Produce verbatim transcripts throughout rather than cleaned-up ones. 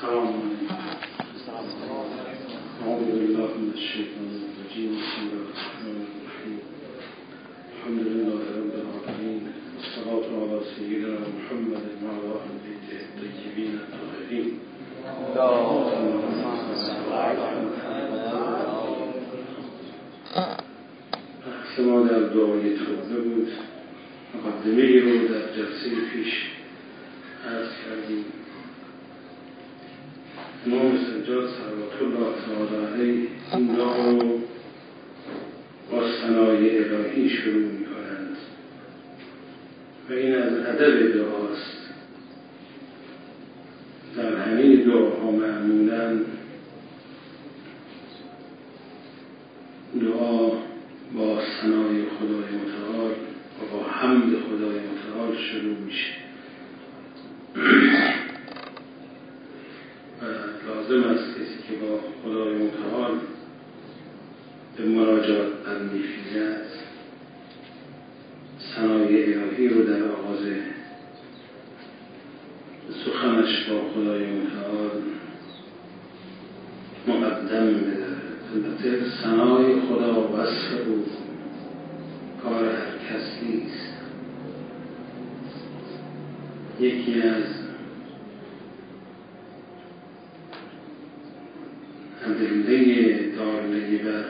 السلام علیکم. اعوذ بالله من الشیطان الرجیم. بسم الله الرحمن الرحیم. الحمد لله رب العالمین. الصلاة علی سیدنا محمد و علی آل بیته الطیبین الطاهرین. بحث ما در دعای توبه بود. مقدمه رو در جلسه پیش عرض کردیم. امام سجاد صلوات الله تعالی علیه این دعا رو با ثنای الهی شروع می کنند و این از ادب دعاست. در همه دعاها معمولا دعا با ثنای خدای متعال و با حمد خدای متعال شروع میشه و لازم است کسی که با خدای متعال به مراجعات برمی‌خیزد ثنای الهی رو در آغاز سخنش با خدای متعال مقدم بداره. البته ثنای خدا وصف او کار هر کس نیست. یکی از ادله داله بر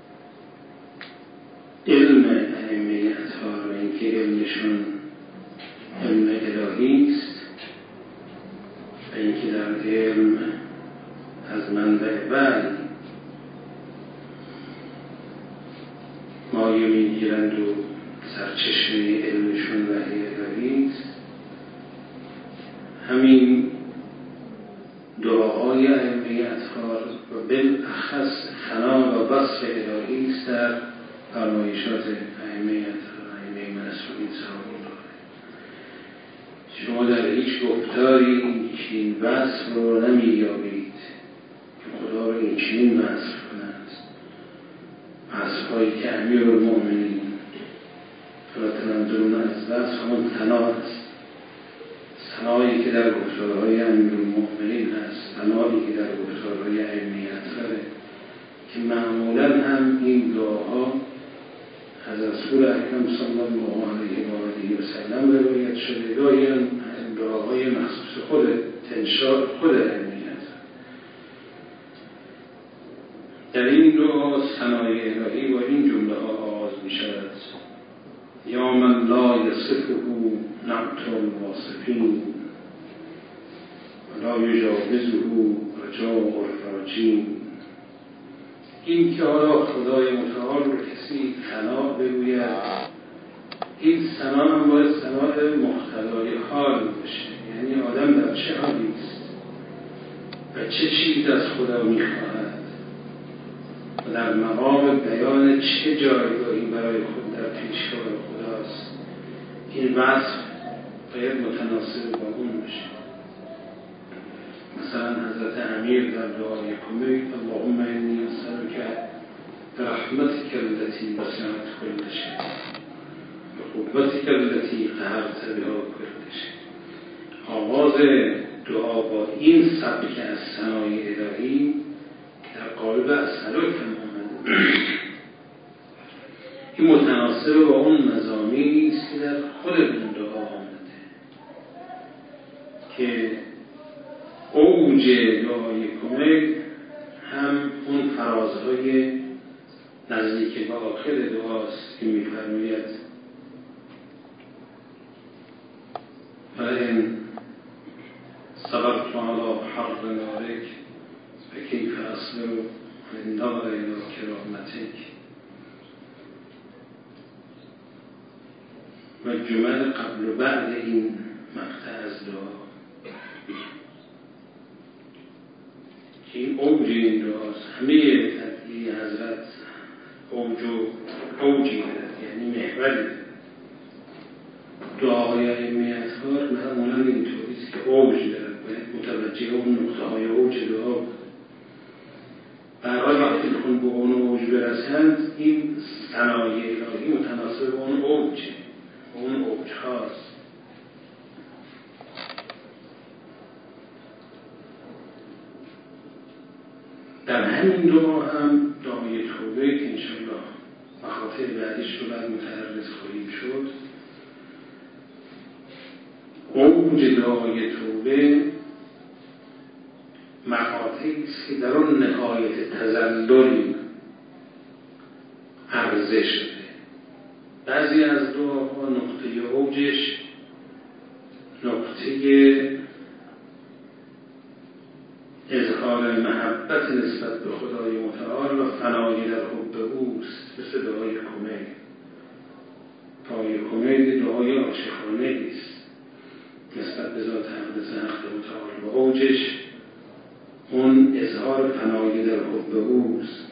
علم ائمه اطهار و اینکه علمشون علم الهی است و اینکه در علم از منبع وحی مایه میگیرند و سرچشمه علمشون وحی الهی است. همین دعاهای ائمه اطهار و بالاخص ثنا و وصف الهی است در فرمایشات ائمه اطهار، ائمه معصومین سلام الله علیهم. شما در هیچ گفتاری این وصف رو نمی‌یابید که خدا رو این چنین وصف کنند. وصف‌هایی که امیرالمؤمنین فلا تنظرون از وصف همون ثنا است. ثنایی که در گفتارهای امیرالمؤمنین هست، ثنایی که در گفتارهای ائمه اطهاره که معمولا هم این دعاها از رسول اکرم صلی الله علیه و آله و سلم روایت شده. گاهی هم دعاهای مخصوص خود تنشار خود ائمه اطهار. در این دعا ثنای الهی با این جمله ها آغاز می شود: یا من لا یصفه نعت الواصفین و لا یجاوزه رجاء الراجین. این که حالا خدای متعال رو کسی ثنا بگوید، این ثنا هم باید ثنای مقتضای حال باشه، یعنی آدم در چه حالی است و چه چیز از خدا میخواهد و در مقام بیان چه جایگاهی برای خود در پیشگاه خداست. این وصف باید متناسب با اون باشه. مثلا حضرت امیر در دعای کمیل اللهم انی اسألک برحمتک التي وسعت كل شيء بقوتک التي قهرت بها كل شيء. آغاز دعا با این سبک از ثنای الهی در قالب اسألک آمده، این متناسب با اون مضامینی است که در خود این دعا آمده که اوج دعای کمیل هم اون فرازهای نزدیک به آخر دعاست که می‌فرماید فَإِنْ صَبَرْتُ عَلَى حَرِّ نَارِكَ فَكَيْفَ أَصْبِرُ عَنِ النَّظَرِ إِلَى كَرَامَتِكَ. و جمل قبل و بعد این مقطع از دعا این اوج این دعاست. همه تدعیه حضرت اوج و اوجی دارد، یعنی محوری. دعاهای ائمه اطهار معمولا اینطوریست که اوج دارد، باید متوجه اون نقطه های اوج دعا. برای وقتی خون به اون اوج برسند این ثنای الهی متناسب اون اوج اون اوج هاست. در همین دعا هم دعای توبه که انشاءالله مقاطع بعدیش رو بعد متعرض خواهیم شد، اوج دعای توبه مقاطعی است که در اون نهایت تذلل عرضه شده. بعضی از دعاها نقطه اوجش نقطه اظهار محبت نسبت به خدای متعال و فنای در حب اوست، مثل دعای کمیل. دعای کمیل دعای عاشقانه است نسبت به ذات اقدس حق متعال و اوجش اون اظهار فنای در حب اوست.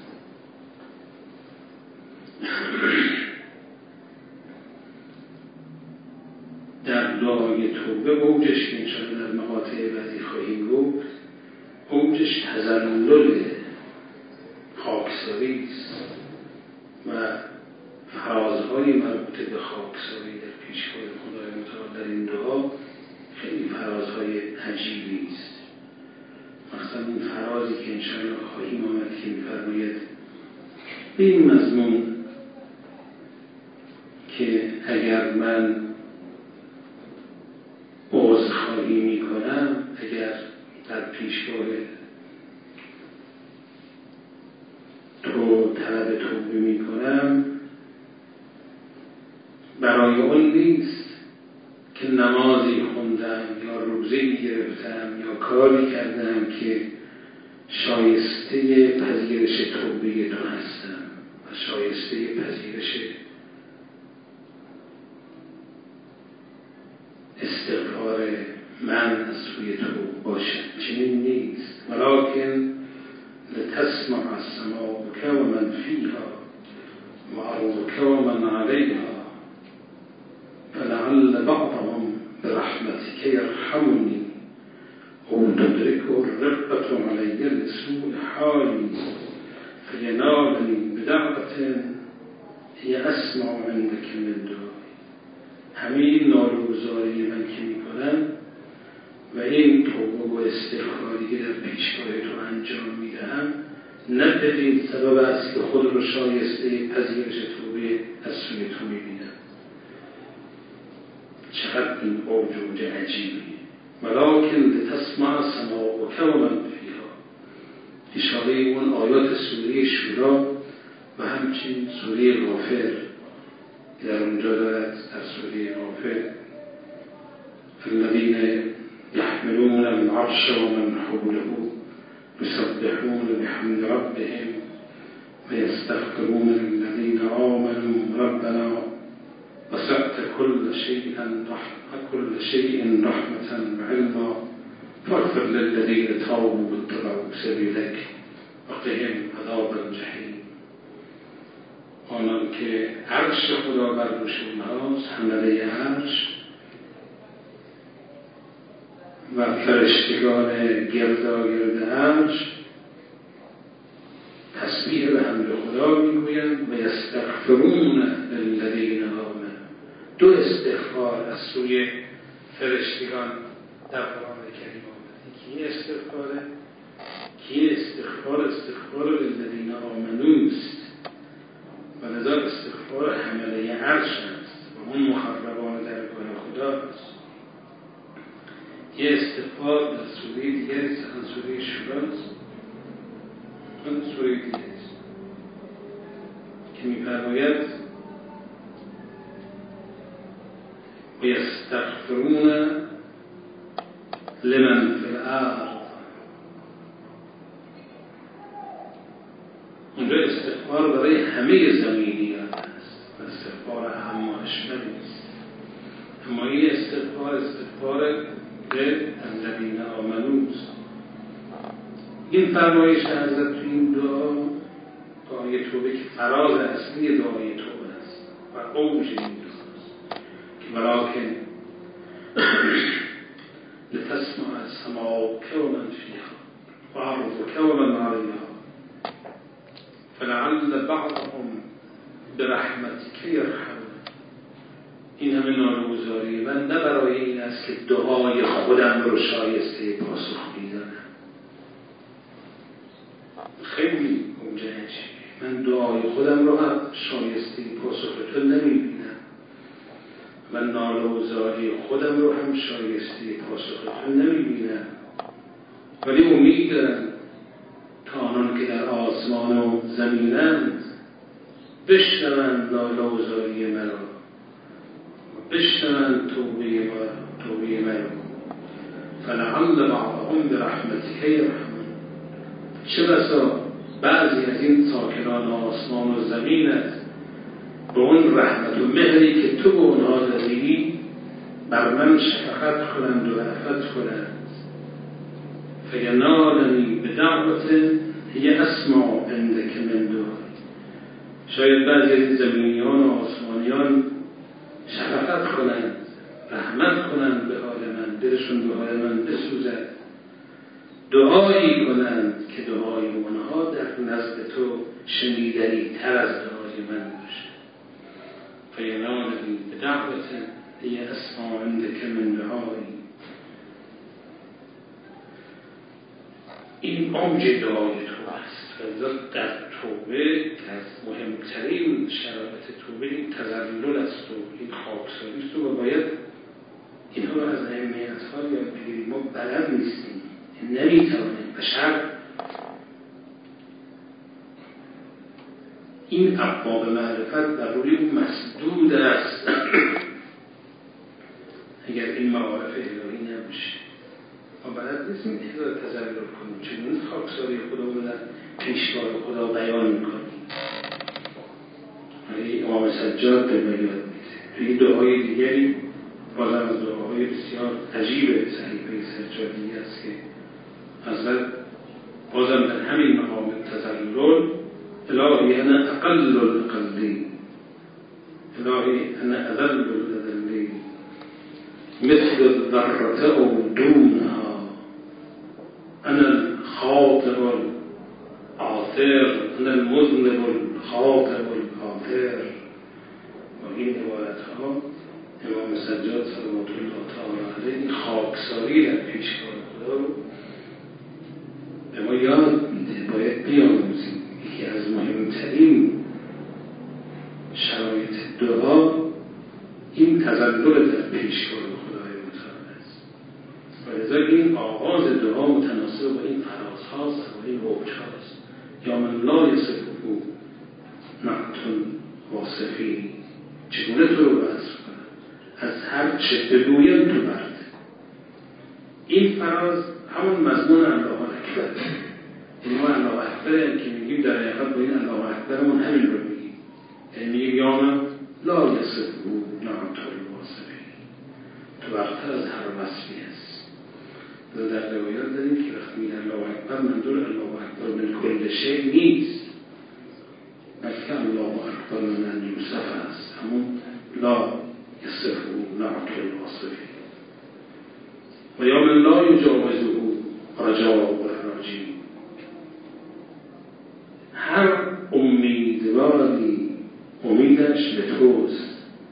در دعای توبه اوجش که انشاءالله در مقاطع بعدی خواهیم گفت، اوجش تذلل خاکساری است و فرازهای مربوطه به خاکساری در پیشگاه خدای متعال در این دعا خیلی فرازهای عجیبی است. مثلا این فرازی که انشاءالله خواهیم آمد که می‌فرماید به این مضمون که اگر من عذرخواهی می‌کنم، اگر در پیشگاه تو طلب توبه می‌کنم، برای اون نیست که نمازی خوندم یا روزه‌ای گرفتم یا کاری کردم که شایسته پذیرش توبه تو هستم و شایسته پذیرش استغفار من از سوی تو باشد. چنین نیست. ولکن لتسمع السماء و من فیها و ارضک و من علیها فلعل بعضهم برحمتك یرحمنی او تدرک الرقة علی لسوء حالی فینالنی بدعوة هی اسمع عندک من دعای. همه این نالوگزاری من که میکنم و این توبه و استغفاری که در پیشگاه تو انجام میدهم، نه بدین سبب است که خود رو شایسته پذیرش توبه از سوی تو میبینم. چقدر این اوج عجیبی. ولکن لتسمع السماء و من فیها، اشاره اون آیات سوره شورا و همچنین سوره غافر در اونجا دارد. در سوره غافر الذين يحملون العرش ومن حوله يسبحون بحمد ربهم ويستغفرون للذين آمنوا ربنا وسعت كل شيء رحمة كل شيء رحمة وعلما فاغفر للذين تابوا واتبعوا سبيلك وقهم عذاب الجحيم. آنان که عرش خدا بر دوشون هاست، حمله عرش و فرشتگان گرداگرد عرش تسبیح به حمد خدا میگویند و یستغفرون للذین آمنوا. دو استغفار از سوی فرشتگان در قرآن کریم آمده. کی استغفاره؟ کی استغفار استغفار للذین آمنوا است و لذا استغفار حمله عرش است و اون مخربان درگاه خدا است. یه استغفار در سوره دیگر است، آن سوره شورا است، آن سوره دیگر است که می‌فرماید و یستغفرون لمن فی الارض. اونجا استغفار برای همه زمینیان است و استغفار عام و اشملی است. اما این استغفار استغفار به الذین آمنوا است. این فرمایش حضرت تو این دعا، دعای توبه که فراز اصلی دعای توبه است و اوج این دعا است که ولکن لتسمع السماء و من فیها و ارضک و من علیها فلعل بعضهم برحمتک یرحمون. این همه نالوگزاری من نه برای این است که دعای خودم رو شایسته پاسخ میدانم، خیلی گنجش. من دعای خودم رو هم شایسته پاسخ تو نمیبینم و ناله و زاری خودم رو هم شایسته پاسخ تو نمیبینم، ولی امید دارم تا آنان که در آسمان و زمینند بشنوند ناله و زاری مرا، بشنوند توبه مرا توبه مرا فلعل بعضهم برحمتک یرحمون. چه بسا بعضی از این ساکنان آسمان و زمینت به اون رحمت و مهری که تو به اونها دادی بر من شفقت کنند و رحمت کنند. فینالنی بدعوت هی اسمع عندک من دعای. شاید بعضی از این زمینیان و آسمانیان شفقت کنند، رحمت کنند به حال من، دلشون به حال من بسوزد، دعایی کنند که دعای اونها در نزد تو شنیدنی تر از دعای من باشه. فینالنی بدعوت هی اسمع عندک من دعای. این اوج دعای تو است و در توبه که از مهمترین شرایط توبه این تذلل است و این خاکساری است و باید اینها رو از اهمیت ها یاد بگیریم. ما بلد نیستیم، نمیتوانیم. بشر این ابواب معرفت بر روی اون مسدود است اگر این معارف الهی نباشه. ما بلد نیستیم احضار تذلل کنیم، چون خاکساری خدا رو در پیشگاه خدا بیان میکنیم. امام سجاد به بیان میده توی دعای دیگری، بازم از دعاهای بسیار عجیب صحیفه سجادی است که حضرت بازم در همین مقام تذلل الهی انا اقل الاقلین، الهی انا اذل الاذلین مثل الذرة او دونها، انا الخاطر العاثر، انا المذنب الخاطر العاثر. و این عبارت ها امام سجاد صلوات الله تعالی علیه خاکساری در پیشگاه خدا رو به ما یاد میده. باید بیاموزیم. یکی از مهمترین شرایط دعا این تذلل در پیشگاه خدای متعال است. و لذا این آغاز دعا متناسب با این فراز هاست و این اوج هاست. یا من لا یصفه نعت واصفی، چگونه تو رو وصف کنم، از هر چه بگویم تو برد. این فراز همون مضمون الله اکبر. این ما الله اکبر که میگیم در حقیقت با این الله اکبرمون همین رو میگیم. یعنی میگیم یا من لا یصفه نعت واصفی، تو برتر از هر وصفی است. در روایات داریم که وقتی میگن الله اکبر منظور الله اکبر من کل شیء نیست، بلکه الله اکبر من یوسف است، همون لا یصفه نعت واصفی. و یا من لا یجاوزه رجاء الراجی. هر امیدواری امیدش به توست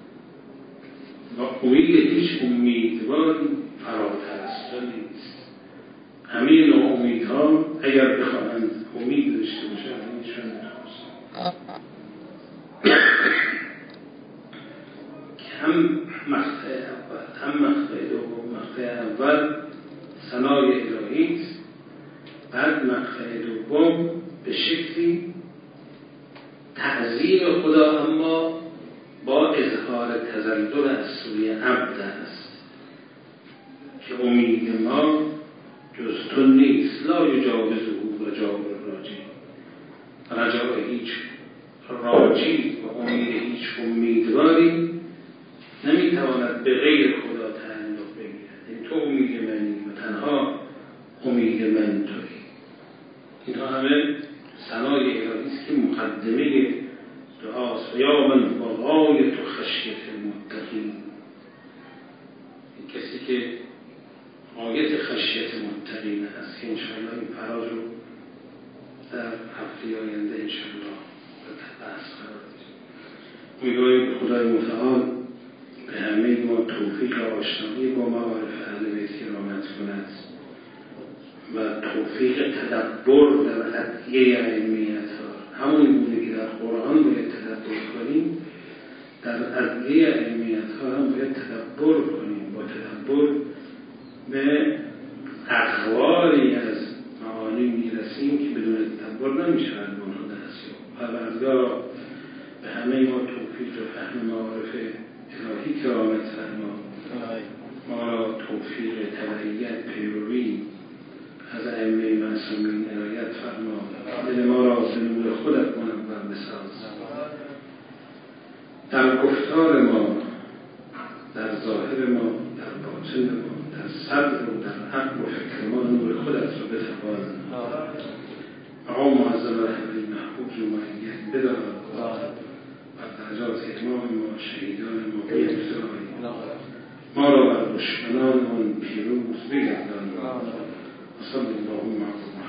و امید هیچ امیدواری فراتر از تو نیست. همین امیدها اگر بخواهند امید داشته باشند همیشون توست. هم مقطع اول هم مقطع دوم. مقطع اول ثنای الهی است، بعد مقطع دوم به شکلی تعظیم خدا اما با اظهار تذلل از سوی عبد است که امید ما جز تو نیست. لا یجاوزه رجاء الراجی. رجاء هیچ راجی و امید هیچ امیدواری نمیتواند به غیر خدا تعلق بگیرد. این تو امید منی و تنها امید من تویی. اینها همه ثنای الهی است که مقدمه دعاست. و یا من غایة خشیة المتقین. این کسی که غایت خشیت متقین است که انشاءالله این فراز رو در هفته آینده انشاءالله بحث قرار بدیم. امیدواریم به خدای متعال به همه ما توفیق و آشنایی با معارف اهل بیت کرامت کند و توفیق تدبر در ادعیه علمیت ها، همون گونه که در قرآن باید تدبر کنیم، در ادعیه علمیت ها هم باید تدبر کنیم. با تدبر به اقواری از معانی میرسیم که بدون تدبر نمیشه به اونها دست یافت. پروردگار به همه ما توفیق و فهم معارف الهی کرامت فرما، ما را توفیق تبعیت پیروی از ائمه معصومین عنایت فرما، دل ما را به نور خودت منور بساز، در گفتار ما، در ظاهر ما، در باطن ما، در صدر و در عقل و فکر ما نور خودت را بتوان. مقام معظم رحمه محفوظ و معید بدار و درجات امام ما، شهیدان ما بیفزای، ما را بر دشمنانمان پیروز بگردان. صلی الله علیه و